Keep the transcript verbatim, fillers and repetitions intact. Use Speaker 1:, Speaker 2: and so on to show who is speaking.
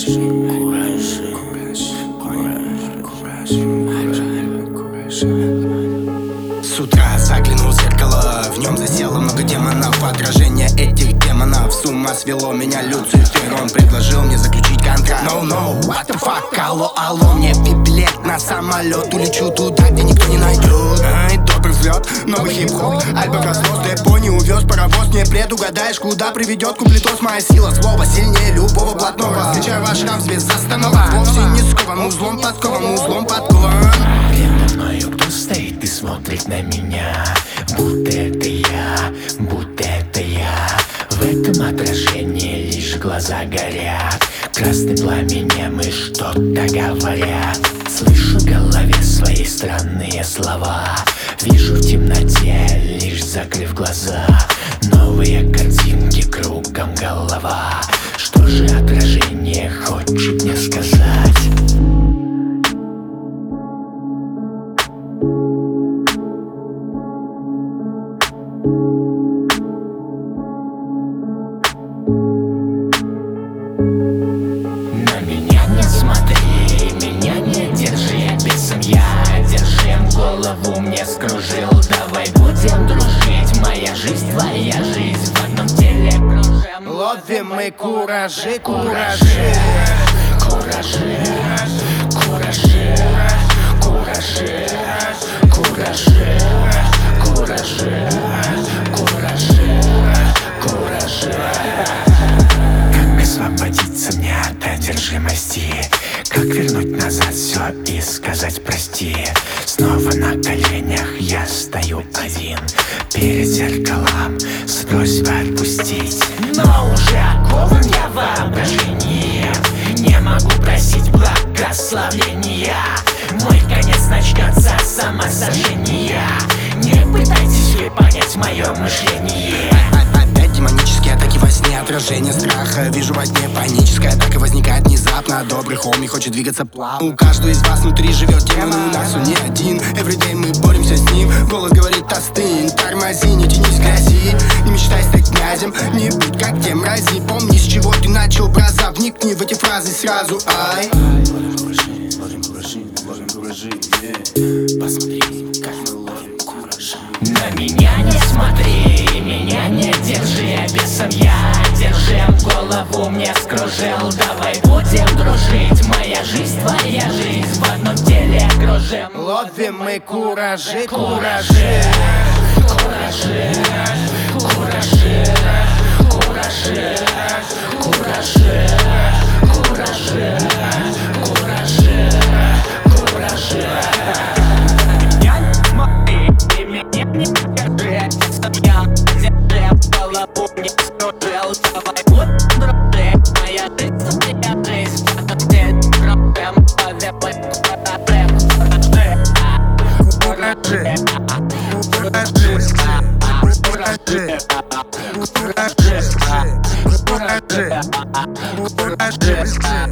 Speaker 1: С утра заглянул в зеркало, в нем засело много демонов. Отражение этих демонов с ума свело меня Люцифер. Он предложил мне заключить контракт. No, no, what the fuck, алло, алло. Мне билет на самолет, улечу туда, где никто не найдет. Ай, добрый взлет, новый хип-хоп. Альбом росло, Депони увез паровоз. Не предугадаешь, куда приведет куплетос. Моя сила слова сильнее любого блатного. Встречаю ваш шрам без остановок. Вовсе не скован, узлом подкован, узлом подкован.
Speaker 2: Передо мною кто стоит и смотрит на меня, будто это я, будто это я. В этом отражении лишь глаза горят красным пламенем и что-то говорят. Слышу в голове свои странные слова, вижу в темноте, лишь закрыв глаза. Новые картинки, кругом голова. Что же отражение хочет мне сказать? Голову мне скружил, давай будем дружить. Моя жизнь, твоя жизнь, в одном теле кружим.
Speaker 1: Ловим мы куражи, куражи,
Speaker 2: куражи, куражи, куражи, куражи, куражи, куражи, куражи. Как освободиться мне от одержимости? Как вернуть назад все и сказать прости? Снова на коленях я стою один перед зеркалом с просьбой отпустить. Но уже окован я воображением, не могу просить благословения. Мой конец начнется самосожжения. Не пытайтесь вы понять мое мышление.
Speaker 1: Опять демонические атаки во сне, отражение страха. Вижу во сне паническая атака возникает внезапно. Добрый хомми хочет двигаться плавно. У каждого из вас внутри живет демон, у нас он не один. Everyday мы боремся с ним. Голос говорит: остынь, тормози, не тянись к грязи. Не мечтай стать князем, не будь как те мрази. Помни, с чего ты начал, браза. Вникни в эти фразы сразу, ай. Ловим куражи, ловим куражи, ловим куражи, yeah. Посмотри, как мы ловим куражи.
Speaker 2: На меня не смотри, меня не держи бесом я. Держи голову мне скружил, давай будем дружить. Моя жизнь, твоя жизнь, в одном теле кружим.
Speaker 1: Ловим мы куражи, куражи,
Speaker 2: куражи, куражи, куражи, куражи, куражи, куражи, куражи. Я смотри, меня не держи бесом я. Держи голову мне скружил, давай будем дружить. Моя жизнь, твоя жизнь, в одном теле кружим.
Speaker 1: Куражи, куражи, куражи, куражи, куражи, куражи.